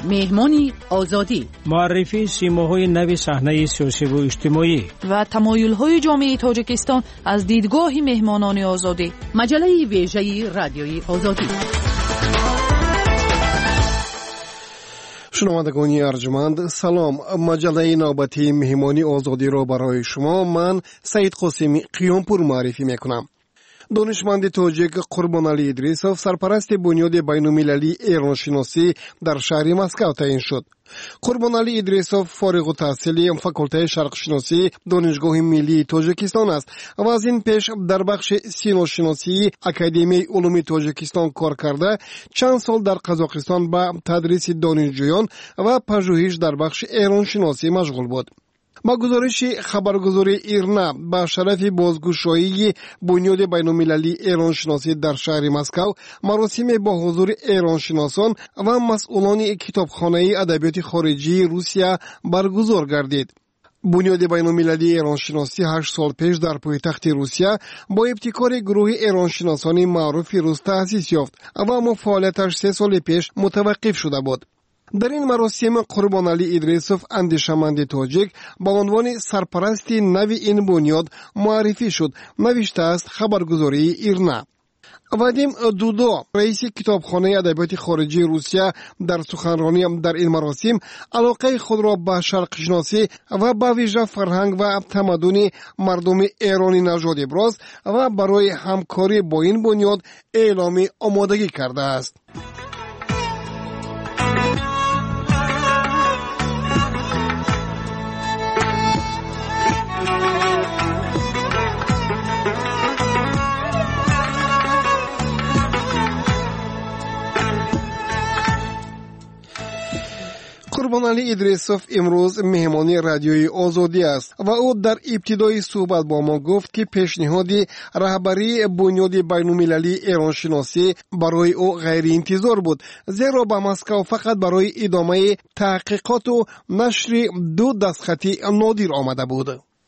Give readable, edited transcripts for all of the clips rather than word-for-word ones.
مهمانی آزادی، معرفی سیماهای نوی صحنه سیاسی و اجتماعی و تمایل‌های جامعه تاجیکستان از دیدگاه مهمانان آزادی. مجله ویژه رادیوی آزادی. شنوندگان ارجمند سلام. مجله نوبتی مهمانی آزادی را برای شما من سعید قاسمی قیامپور معرفی میکنم. دانشمند تاجیک قربانعلی ادریسوف سرپرست بنیاد بین‌المللی ایرانشناسی در شهر مسکو تعیین شد. قربانعلی ادریسوف فارغ التحصیل فاکولته شرقشناسی دانشگاه ملی تاجیکستان است و از این پیش در بخش سینوشناسی اکادمی علوم تاجیکستان کار کرده چند سال در قزاقستان به تدریس دانشجویان و پژوهش در بخش ایرانشناسی مشغول بود. با گزارش خبرگزاری ایرنا با شرف بازگشایی بنیاد بین‌المللی ایرانشناسی در شهر مسکو مراسم با حضور ایرانشناسان و مسئولان کتابخانه ادبیات خارجی روسیه برگزار گردید. بنیاد بین‌المللی ایرانشناسی 8 سال پیش در پایتخت روسیه با ابتکار گروه ایرانشناسان معروف روس تأسیس یافت و اما فعالیتش 3 سال پیش متوقف شده بود. در این مراسم قربانعلی ادریسوف اندیشمند تاجیک با عنوان سرپرست نوی این بنیاد معرفی شد، نوشته است خبرگزاری ایرنا. وادیم دودو رئیس کتابخانه ادبیات خارجی روسیه در سخنرانی در این مراسم علاقه خود را به شرق شناسی و به ویژه فرهنگ و تمدن مردم ایرانی نژاد ابراز و برای همکاری با این بنیاد اعلام آمادگی کرده است. قربانعلی ادریسوف امروز مهمانی رادیوی آزادی است و او در ابتدای صحبت با ما گفت که پیشنهاد رهبری بنیاد بین‌المللی ایرانشناسی برای او غیر انتظار بود، زیرا به مسکو فقط برای ادامه تحقیقات و نشر 2 دستخطی نادر آمده بود.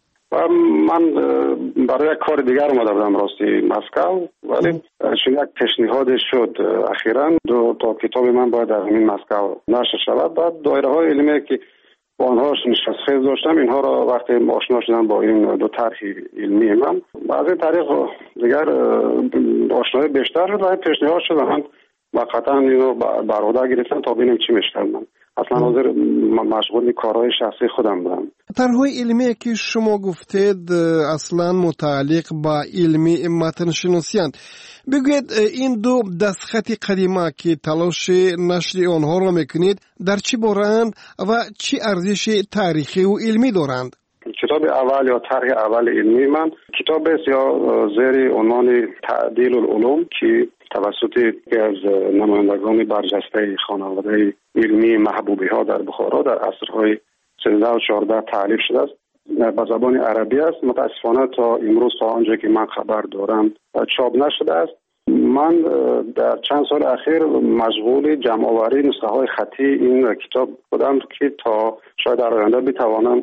من برای کار دیگر اومده بودم راستی مسکو، ولی چون یک پیشنهاد شد اخیراً 2 تا کتاب من باید در همین مسکو نشر شود. بعد دایره های علمی که با آنها نشستخیز داشتم اینها را وقتی آشنا شدم با این 2 طرح علمی من از این طریق دیگر آشنایی بیشتر شد و پیشنهاد شد من واقعا اینو بر عهده گرفتم تا ببینیم چی میشه. من اصلا حاضر مشغول کارهای شخصی خودم بودم. طرح‌های علمی که شما گفتید اصلا متعلق با علمی متن شناسی اند. بگوید این 2 دستخط قدیمه که تلاش نشر آنها را میکنید در چی بارند و چی ارزش تاریخی و علمی دارند؟ کتاب اول یا طرح اول علمی من کتاب است یا زیر عنوان تعدیل العلوم که توسط یکی از نمایندگان برجسته خانواده علمی محبوبی ها در بخارا در عصرهای 13 و 14 تالیف شده است. به زبان عربی است. متاسفانه تا امروز تا آنجا که من خبر دارم چاپ نشده است. من در چند سال اخیر مشغول جمع آوری نسخه های خطی این کتاب بودم که تا شاید در آینده بتوانم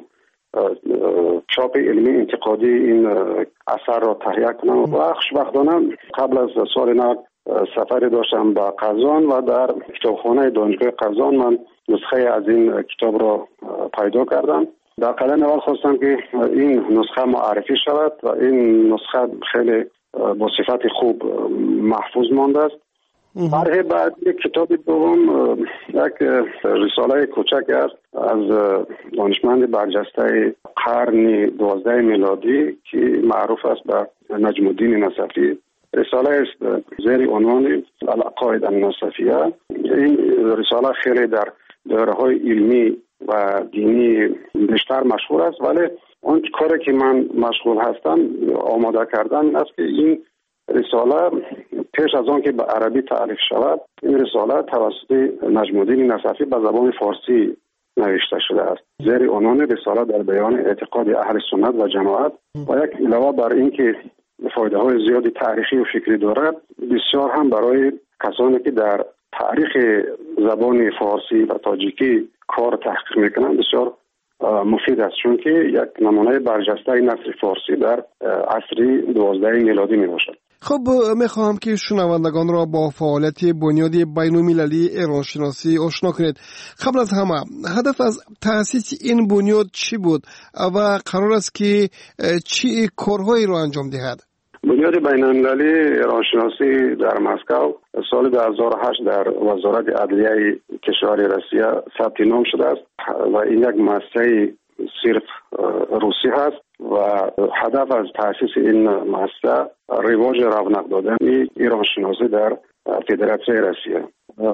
چاپ علمی انتقادی این اثر را تهیه کنم و خوشبختانه قبل از سال نو سفری داشتم به قزان و در کتابخانه دانشگاه قزان من نسخه از این کتاب را پیدا کردم. در قدم اول خواستم که این نسخه معرفی شود و این نسخه خیلی با صفت خوب محفوظ مانده است. طرح بعد کتاب دوم یک رساله کوچک است از دانشمند برجسته قرن 12 میلادی که معروف است به نجم الدین نصفی. رساله است زیر عنوان العقاید النصفیه. این رساله خیلی در دایره‌های علمی و دینی بیشتر مشهور است، ولی اون کاری که من مشغول هستم آماده کردن است که این رساله پیش از آن که به عربی تعریف شود این رساله توسط نجم الدین نصفی به زبان فارسی نوشته شده است زیر عنوان رساله در بیان اعتقاد اهل سنت و جماعت و یک علاوه بر این که فایده های زیادی تاریخی و فکری دارد بسیار هم برای کسانی که در تاریخ زبان فارسی و تاجیکی کار تحقیق میکنند بسیار مفید است، چون که یک نمونه برجسته نثر فارسی در عصر 12 میلادی می باشد. خب میخواهم که شنوندگان را با فعالیت بنیاد بین‌المللی ایرانشناسی آشنا کنید. قبل از همه هدف از تأسیس این بنیاد چی بود و قرار است که چی کارهایی را انجام دهد؟ بنیاد بین‌المللی ایرانشناسی در مسکو سال 2008 در وزارت عدلیه کشور روسیه ثبت نام شده است و این یک مؤسسه صرف روسی هست و هدف از تأسیس این مؤسسه رواج رونق دادن ایرانشناسی در فدراسیون روسیه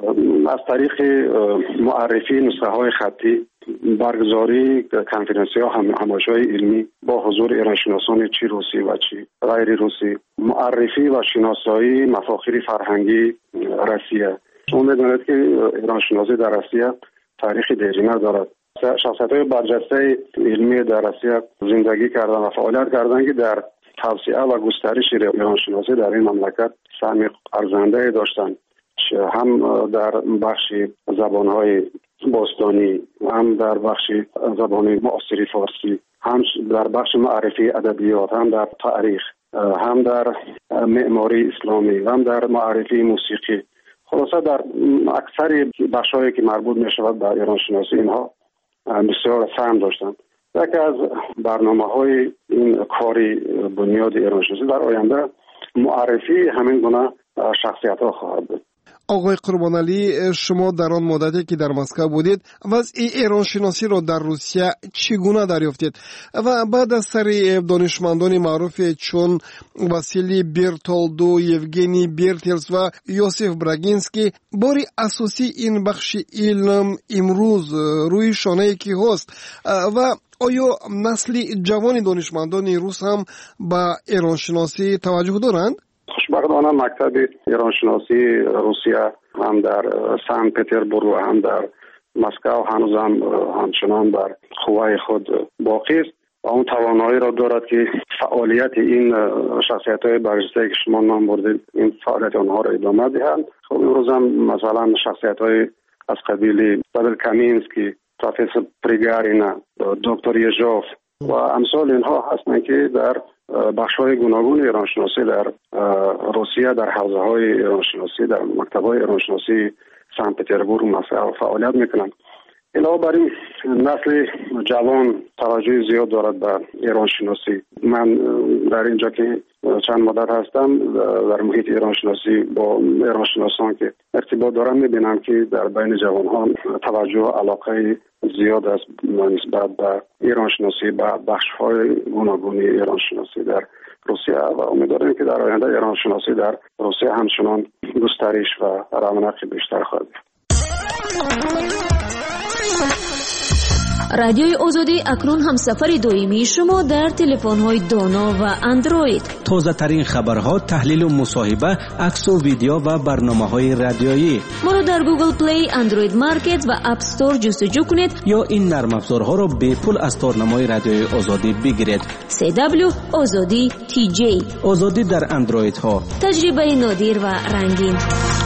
از طریق معرفی نسخه های خطی، برگزاری کنفرانسی ها همایش‌های علمی با حضور ایرانشناسان چی روسی و چی غیر روسی، معرفی و شناسایی مفاخر فرهنگی روسیه. شما می‌دانید که ایرانشناسی در روسیه تاریخ دیرینه دارد. شخصیت‌های برجسته علمی در روسیه زندگی کردن و فعالیت کردن که در توسعه و گسترش ایرانشناسی در این مملکت سهم ارزنده داشتند، هم در بخش زبان‌های باستانی، هم در بخش زبان معاصر فارسی، هم در بخش معرفی ادبیات، هم در تاریخ، هم در معماری اسلامی، هم در معرفی موسیقی. خلاصه در اکثر بخش‌هایی که مربوط می‌شود به ایرانشناسی اینها بسیار سهم داشتند. یکی از برنامه‌های این کاری بنیاد ایرانشناسی در آینده معرفی همین گونه شخصیت‌ها خواهد بود. آقای قربانعلی، شما در آن مدتی که در مسکو بودید وضع ایرانشناسی را در روسیه چگونه دریافتید و بعد از سر دانشمندان معروف چون واسیلی برتولدو، یوگنی برتلس و یوسف براگینسکی باری اساسی این بخش علم امروز روی شانه کی هست و آیا نسل جوان دانشمندان روس هم به ایرانشناسی توجه دارند؟ خوشبختانه مکتب ایرانشناسی روسیه هم در سن پترزبورگ و هم در مسکو هنوز هم همچنان بر قوای خود باقی است و اون توانایی را دارد که فعالیت این شخصیت‌های برجسته که شما نام بردید این فعالیت آنها را ادامه دهند. خب امروز هم مثلا شخصیت‌های از قبیل پاول کامینسکی، پروفسور پریگارینا، دکتر یژوف و امثال اینها هستند که در بخش‌های گوناگون ایرانشناسی در روسیه در حوزه‌های ایرانشناسی در مکتب‌های ایرانشناسی سن پترزبورگ مسکو فعالیت می‌کنند. علاوه بر این نسل جوان توجه زیاد دارد به ایرانشناسی. من در اینجا که چند مدت هستم در محیط ایرانشناسی با ایرانشناسان که ارتباط دارم می‌بینم که در بین جوان‌ها توجه و علاقه زیاد است نسبت به ایرانشناسی به بخش‌های گوناگون ایرانشناسی در روسیه و امیدوارم که در آینده ایرانشناسی در روسیه همچنان گسترش و رونق بیشتر خواهد یافت. رادیوی آزادی اکنون همسفر دائمی شما در تلفن‌های دانا و اندروید. تازه ترین خبرها، تحلیل و مصاحبه، عکس و ویدیو و برنامه‌های رادیویی. ما را در گوگل پلی، اندروید مارکت و اپ استور جستجو کنید یا این نرم افزارها را به پول از تارنمای رادیوی آزادی بگیرید. CW آزادی TJ. آزادی در اندروید ها. تجربه نادر و رنگین.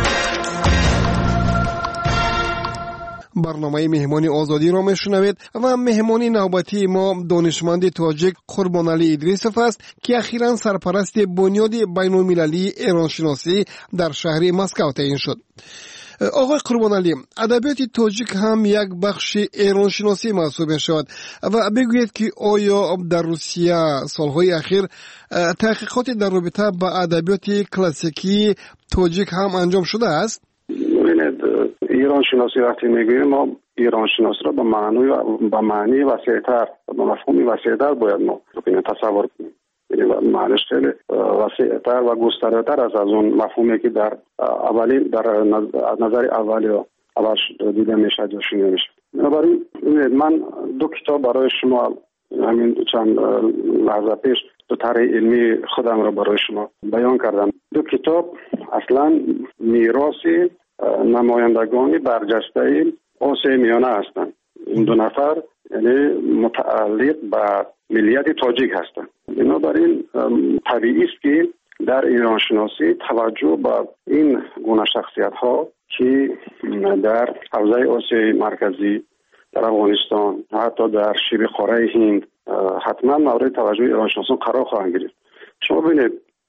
برنامه مهمانی آزادی را میشنوید و مهمانی نوبتی ما دانشمند تاجیک قربانعلی ادریسوف است که اخیراً سرپرست بنیاد بین‌المللی ایرانشناسی در شهر مسکو تعیین شد. آقای قربانعلی، ادبیات تاجیک هم یک بخش ایرانشناسی محسوب می‌شود و بگویید که آیا در روسیه سالهای اخیر تحقیقات در رابطه با ادبیات کلاسیکی تاجیک هم انجام شده است؟ ایران شناسی وقتی میگوییم ما ایران شناسی را به معنی وسیع‌تر به مفهومی وسیع‌تر باید ما تصور کنیم. یعنی معنیش خیلی وسیع‌تر و گسترده‌تر از اون مفهومی که در نظر اولی و اول دیده میشه یا شنیده میشه. بنابراین من دو کتاب برای شما همین چند لحظه پیش دو طرح علمی خودم را برای شما بیان کردم. دو کتاب اصلا میراثی نمایندگان برجسته آسیای میانه هستند. این دو نفر یعنی متعلق به ملیت تاجیک هستند. بنابراین طبیعی است که در ایرانشناسی توجه به این گونه شخصیت ها که در حوزه آسیای مرکزی، در افغانستان، حتی در شبه قاره هند حتما مورد توجه ایرانشناسان قرار خواهند گرفت. شما ببینید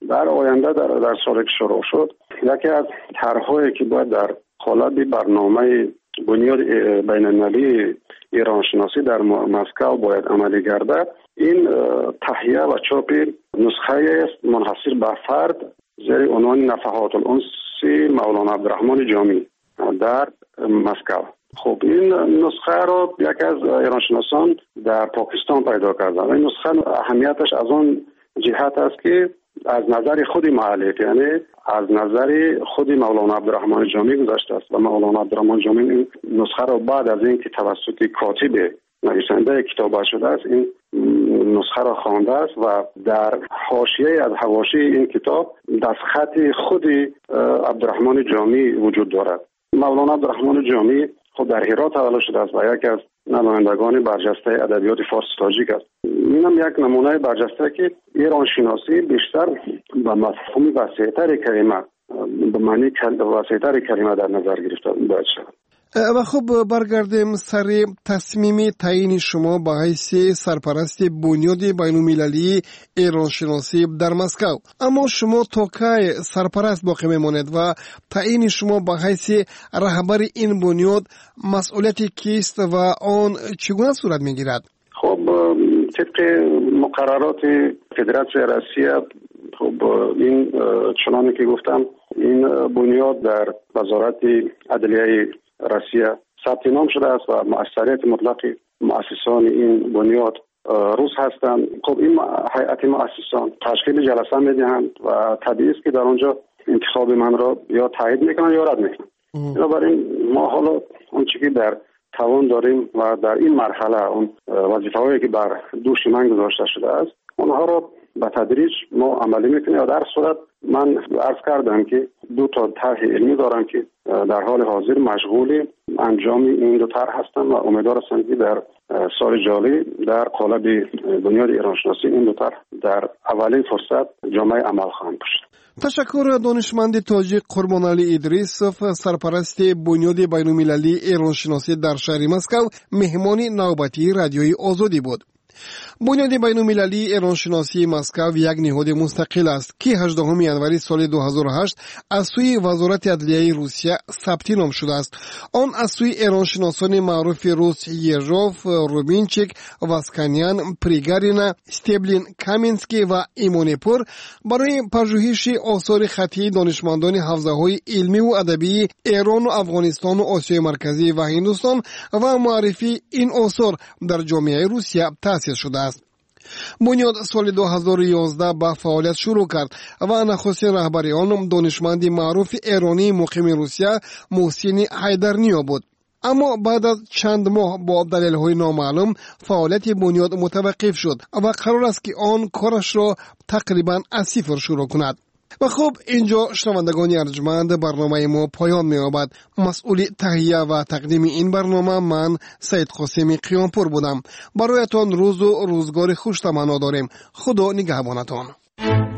در آینده در سالی که شروع شد یکی از طرح‌هایی که باید در قالب برنامه بنیاد بین‌المللی ایران شناسی در مسکو باید عملی گردد، این تهیه و چاپ نسخه است منحصر به فرد زیر عنوان نفحات الانس مولانا عبدالرحمن جامی در مسکو. خب این نسخه رو یکی از ایرانشناسان در پاکستان پیدا کردن. این نسخه اهمیتش از اون جهت است که از نظر خود مؤلف، یعنی از نظر خود مولانا عبدالرحمن جامی گذشته است و مولانا عبدالرحمن جامی این نسخه رو بعد از اینکه توسط کاتب نویسنده کتاب شده است این نسخه را خوانده است و در حاشیه از حواشی این کتاب دستخط خود عبدالرحمن جامی وجود دارد. مولانا عبدالرحمن جامی خود در هرات تولد شده است و یکی از نمایندگان برجسته ادبیات فارسی تاجیک است. اینم یک نمونه برجسته که ایران شناسی بیشتر به مفهوم وسیع‌تر کلمه به معنی وسیع‌تر کلمه در نظر گرفته باید شود. و خب برگردیم سر تصمیم تعیین شما به حیث سرپرست بنیاد بین‌المللی ایران شناسی در مسکو. اما شما تا کی سرپرست باقی میمانید و تعیین شما به حیث رهبر این بنیاد مسئولیت کیست و آن چگونه صورت میگیرد؟ خب طبق مقررات فدراسیون روسیه خب این چنانه که گفتم این بنیاد در وزارت عدلیه روسیه ثبت نام شده است و مؤثریت مطلق مؤسسان این بنیاد روس هستند. خب این هیئت مؤسسان تشکیل جلسه میدهند و طبیعی است که در آنجا انتخاب من را یا تایید میکنن یا رد میکنن. بنابراین ما حالا اون چیزی که در توان داریم و در این مرحله اون وظیفه‌هایی که بر دوش من گذاشته شده است اونها را به تدریج ما عملی میکنیم. و در صورت من عرض کردم که 2 طرح علمی دارم که در حال حاضر مشغول انجام این 2 طرح هستم و امیدوار هستم که در سال جاری در قالب بنیاد ایران شناسی این 2 طرح در اولین فرصت جامعه عمل خواهند داشت. تشکر دانشمند تاجیک قربانعلی ادریسوف، سرپرست بنیاد بین‌المللی ایران شناسی در شهر مسکو، مهمان نوبتی رادیوی آزادی بود. بنیاد بین‌المللی ایران شناسی مسکو یک نهاد مستقل است که 18 ینوری سال 2008 از سوی وزارت عدلیه روسیه ثبت نام شده است. آن از سوی ایران شناسان معروف روس یژوف، روبینچیک، واسکانیان، پریگارینا، استبلین، کامینسکی و ایمونپور برای پژوهش آثار خطی دانشمندان حوزه‌های علمی و ادبی ایران و افغانستان و آسیای مرکزی و هندوستان و معرفی این آثار در جامعه روسیه تأسیس شده است. بنیاد سال 2011 به فعالیت شروع کرد و نخستین رهبر آن دانشمند معروف ایرانی مقیم روسیه محسن حیدرنیا بود. اما بعد از چند ماه با دلایل نامعلوم فعالیت بنیاد متوقف شد و قرار است که آن کارش را تقریبا از صفر شروع کند. و خب اینجا شنوندگان ارجمند برنامه ما پایان می‌یابد. مسئول تهیه و تقدیم این برنامه من سید قاسمی قیامپور بودم. برایتان روز و روزگار خوش تمنا داریم. خدا نگهبانتان.